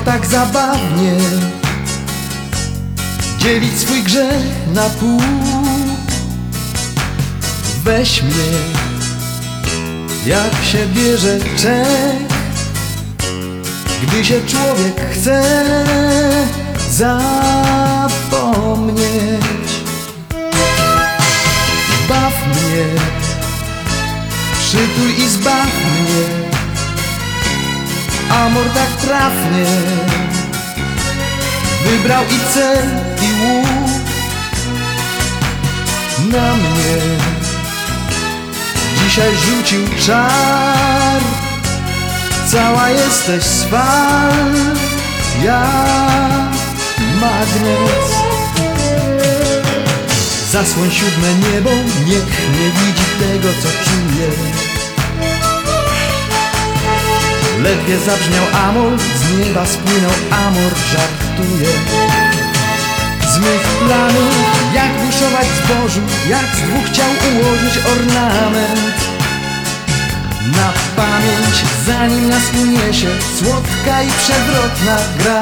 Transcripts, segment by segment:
tak zabawnie dzielić swój grzech na pół. Weź mnie, jak się bierze czek, gdy się człowiek chce zapomnieć. Baw mnie, przytul i zbaw mnie, amor tak trafnie wybrał i cel i łuk. Na mnie dzisiaj rzucił czar, cała jesteś swal jak magnes. Zasłoń siódme niebo, niech nie widzi tego, co czuję. Ledwie zabrzmiał amor, z nieba spłynął amor, żartuje. Z mych planów, jak buszować zbożu, jak z dwóch ciał ułożyć ornament. Na pamięć, zanim nas uniesie słodka i przewrotna gra.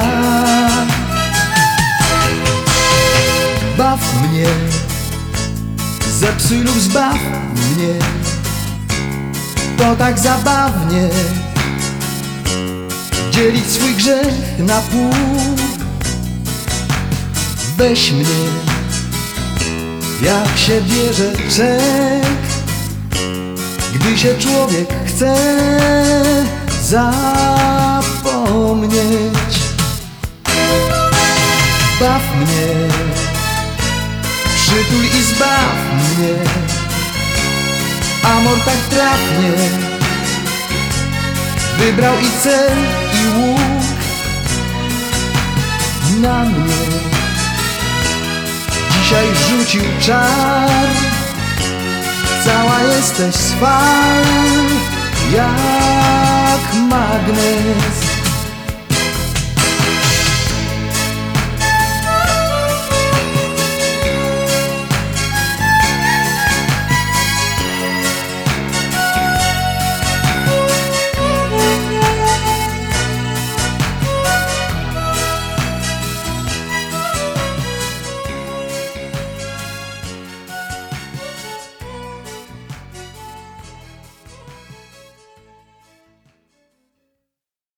Baw mnie, zepsuj lub zbaw mnie, to tak zabawnie dzielić swój grzech na pół. Weź mnie, jak się bierze czek, gdy się człowiek chce zapomnieć. Baw mnie, przytul i zbaw mnie, amor tak trafnie wybrał i cel i łuk. Na mnie dzisiaj rzucił czar, cała jesteś swal jak magnes.